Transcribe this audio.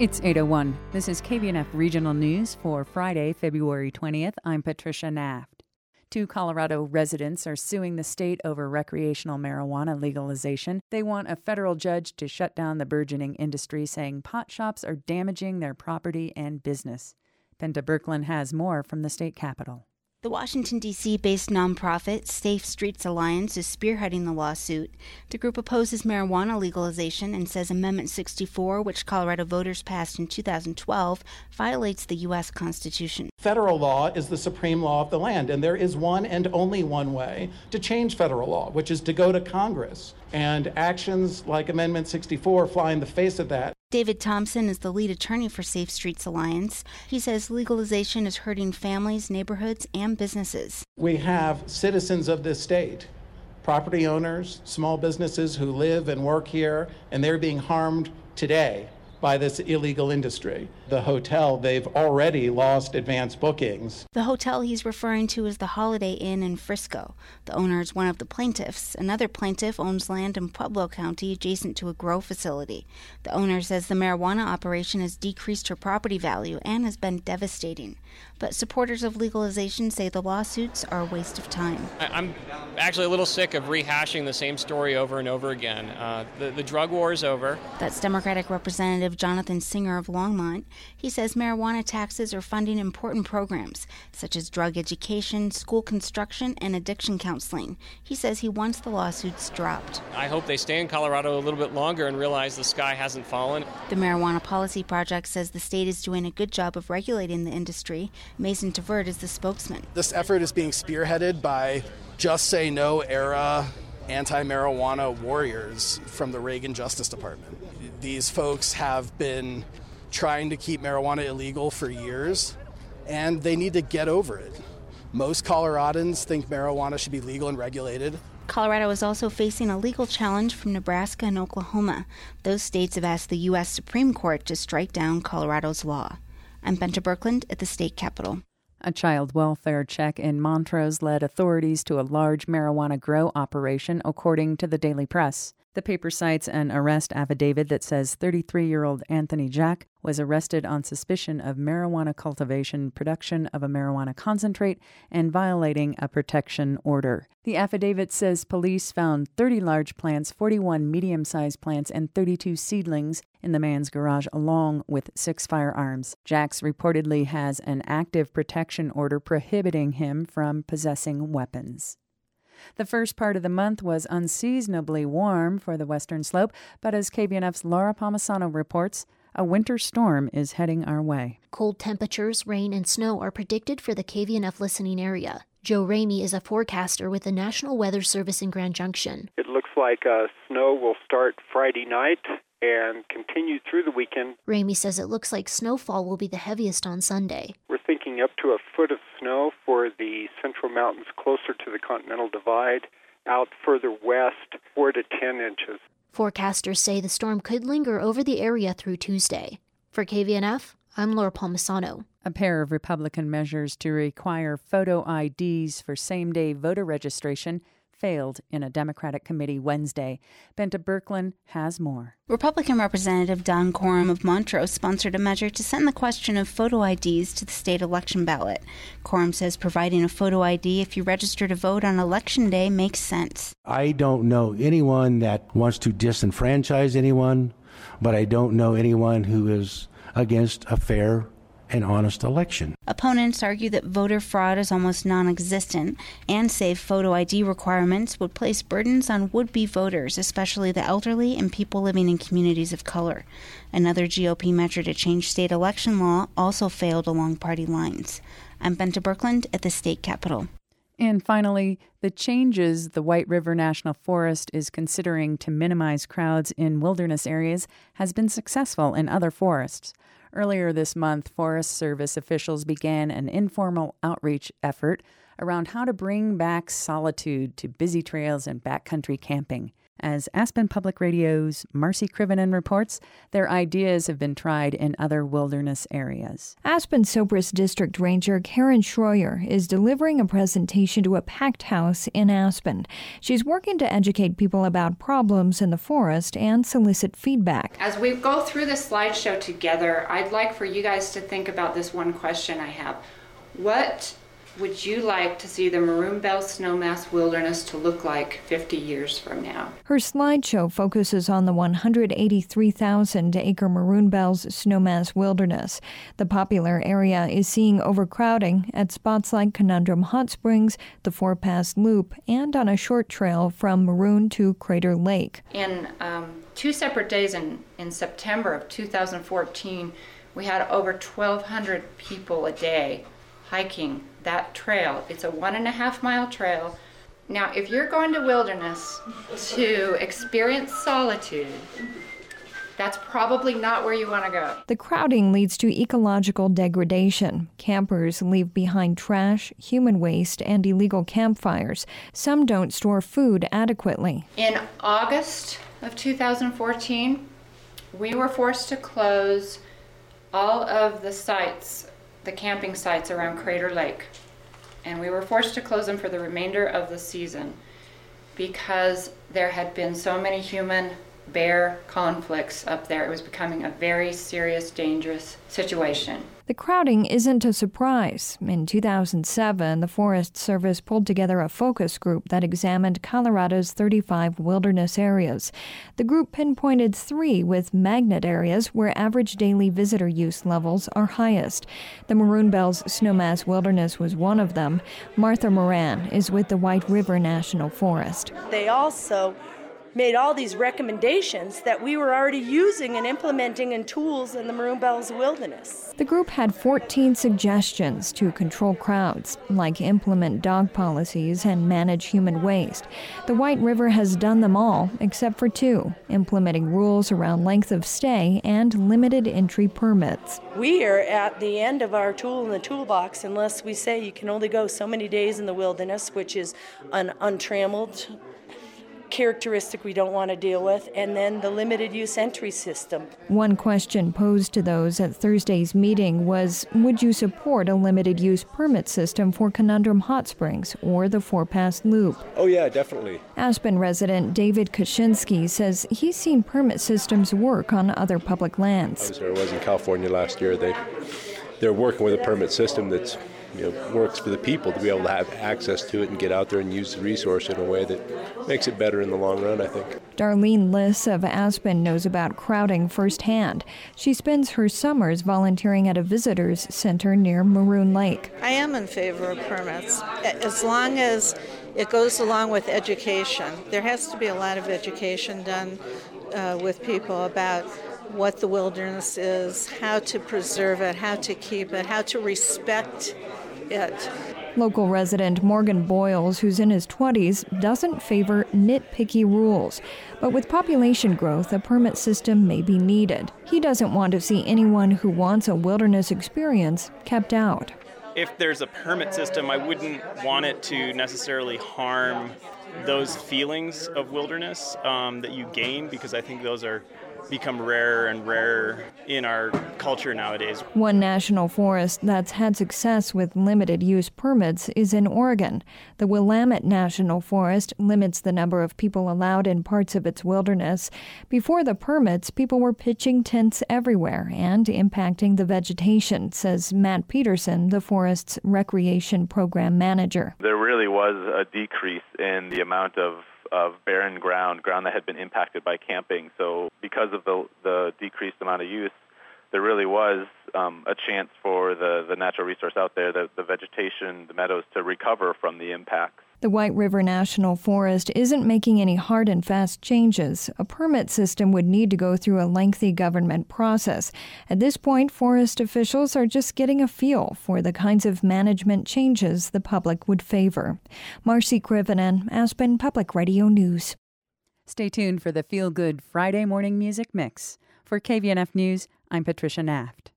It's 8:01. This is KVNF Regional News for Friday, February 20th. I'm Patricia Naft. 2 Colorado residents are suing the state over recreational marijuana legalization. They want a federal judge to shut down the burgeoning industry, saying pot shops are damaging their property and business. Penta Berkland has more from the state capitol. The Washington, D.C.-based nonprofit Safe Streets Alliance is spearheading the lawsuit. The group opposes marijuana legalization and says Amendment 64, which Colorado voters passed in 2012, violates the U.S. Constitution. Federal law is the supreme law of the land, and there is one and only one way to change federal law, which is to go to Congress. And actions like Amendment 64 fly in the face of that. David Thompson is the lead attorney for Safe Streets Alliance. He says legalization is hurting families, neighborhoods, and businesses. We have citizens of this state, property owners, small businesses who live and work here, and they're being harmed today by this illegal industry. The hotel, they've already lost advance bookings. The hotel he's referring to is the Holiday Inn in Frisco. The owner is one of the plaintiffs. Another plaintiff owns land in Pueblo County adjacent to a grow facility. The owner says the marijuana operation has decreased her property value and has been devastating. But supporters of legalization say the lawsuits are a waste of time. I'm actually a little sick of rehashing the same story over and over again. The drug war is over. That's Democratic Representative Jonathan Singer of Longmont. He says marijuana taxes are funding important programs, such as drug education, school construction, and addiction counseling. He says he wants the lawsuits dropped. I hope they stay in Colorado a little bit longer and realize the sky hasn't fallen. The Marijuana Policy Project says the state is doing a good job of regulating the industry. Mason Tavert is the spokesman. This effort is being spearheaded by Just Say No era anti-marijuana warriors from the Reagan Justice Department. These folks have been trying to keep marijuana illegal for years, and they need to get over it. Most Coloradans think marijuana should be legal and regulated. Colorado is also facing a legal challenge from Nebraska and Oklahoma. Those states have asked the U.S. Supreme Court to strike down Colorado's law. I'm Penta Berkland at the state capitol. A child welfare check in Montrose led authorities to a large marijuana grow operation, according to the Daily Press. The paper cites an arrest affidavit that says 33-year-old Anthony Jack was arrested on suspicion of marijuana cultivation, production of a marijuana concentrate, and violating a protection order. The affidavit says police found 30 large plants, 41 medium-sized plants, and 32 seedlings in the man's garage, along with 6 firearms. Jax reportedly has an active protection order prohibiting him from possessing weapons. The first part of the month was unseasonably warm for the western slope, but as KVNF's Laura Palmisano reports, a winter storm is heading our way. Cold temperatures, rain, and snow are predicted for the KVNF listening area. Joe Ramey is a forecaster with the National Weather Service in Grand Junction. It looks like snow will start Friday night and continue through the weekend. Ramey says it looks like snowfall will be the heaviest on Sunday. We're thinking up to a foot of snow for the central mountains closer to the Continental Divide. Out further west, 4 to 10 inches. Forecasters say the storm could linger over the area through Tuesday. For KVNF, I'm Laura Palmisano. A pair of Republican measures to require photo IDs for same-day voter registration failed in a Democratic committee Wednesday. Penta Berkland has more. Republican Representative Don Coram of Montrose sponsored a measure to send the question of photo IDs to the state election ballot. Coram says providing a photo ID if you register to vote on Election Day makes sense. I don't know anyone that wants to disenfranchise anyone, but I don't know anyone who is against a fair and honest election. Opponents argue that voter fraud is almost non-existent and say photo ID requirements would place burdens on would-be voters, especially the elderly and people living in communities of color. Another GOP measure to change state election law also failed along party lines. I'm Penta Berkland at the state capitol. And finally, the changes the White River National Forest is considering to minimize crowds in wilderness areas has been successful in other forests. Earlier this month, Forest Service officials began an informal outreach effort around how to bring back solitude to busy trails and backcountry camping. As Aspen Public Radio's Marcy Krivonen reports, their ideas have been tried in other wilderness areas. Aspen Sopris District Ranger Karen Schroyer is delivering a presentation to a packed house in Aspen. She's working to educate people about problems in the forest and solicit feedback. As we go through this slideshow together, I'd like for you guys to think about this one question I have. What would you like to see the Maroon Bells Snowmass Wilderness to look like 50 years from now? Her slideshow focuses on the 183,000-acre Maroon Bells Snowmass Wilderness. The popular area is seeing overcrowding at spots like Conundrum Hot Springs, the Four Pass Loop, and on a short trail from Maroon to Crater Lake. In 2 separate days in September of 2014, we had over 1,200 people a day hiking that trail. It's a 1.5-mile trail. Now, if you're going to wilderness to experience solitude, that's probably not where you want to go. The crowding leads to ecological degradation. Campers leave behind trash, human waste, and illegal campfires. Some don't store food adequately. In August of 2014, we were forced to close all of the sites, the camping sites around Crater Lake, and we were forced to close them for the remainder of the season because there had been so many human-bear conflicts up there. It was becoming a very serious, dangerous situation. The crowding isn't a surprise. In 2007, the Forest Service pulled together a focus group that examined Colorado's 35 wilderness areas. The group pinpointed 3 with magnet areas where average daily visitor use levels are highest. The Maroon Bells Snowmass Wilderness was one of them. Martha Moran is with the White River National Forest. They also made all these recommendations that we were already using and implementing in tools in the Maroon Bells Wilderness. The group had 14 suggestions to control crowds, like implement dog policies and manage human waste. The White River has done them all, except for 2, implementing rules around length of stay and limited entry permits. We are at the end of our tool in the toolbox unless we say you can only go so many days in the wilderness, which is an untrammeled characteristic we don't want to deal with, and then the limited use entry system. One question posed to those at Thursday's meeting was, would you support a limited use permit system for Conundrum Hot Springs or the Four Pass Loop? Oh yeah, definitely. Aspen resident David Kaczynski says he's seen permit systems work on other public lands. I was in California last year. They're working with a permit system that's works for the people to be able to have access to it and get out there and use the resource in a way that makes it better in the long run, I think. Darlene Liss of Aspen knows about crowding firsthand. She spends her summers volunteering at a visitors center near Maroon Lake. I am in favor of permits, as long as it goes along with education. There has to be a lot of education done with people about what the wilderness is, how to preserve it, how to keep it, how to respect it. Local resident Morgan Boyles, who's in his 20s, doesn't favor nitpicky rules. But with population growth, a permit system may be needed. He doesn't want to see anyone who wants a wilderness experience kept out. If there's a permit system, I wouldn't want it to necessarily harm those feelings of wilderness that you gain, because I think those are become rarer and rarer in our culture nowadays. One national forest that's had success with limited use permits is in Oregon. The Willamette National Forest limits the number of people allowed in parts of its wilderness. Before the permits, people were pitching tents everywhere and impacting the vegetation, says Matt Peterson, the forest's recreation program manager. There really was a decrease in the amount of barren ground that had been impacted by camping. So because of the decreased amount of use, there really was a chance for the natural resource out there, the vegetation, the meadows, to recover from the impacts. The White River National Forest isn't making any hard and fast changes. A permit system would need to go through a lengthy government process. At this point, forest officials are just getting a feel for the kinds of management changes the public would favor. Marcy Krivonen, Aspen Public Radio News. Stay tuned for the Feel Good Friday morning music mix. For KVNF News, I'm Patricia Naft.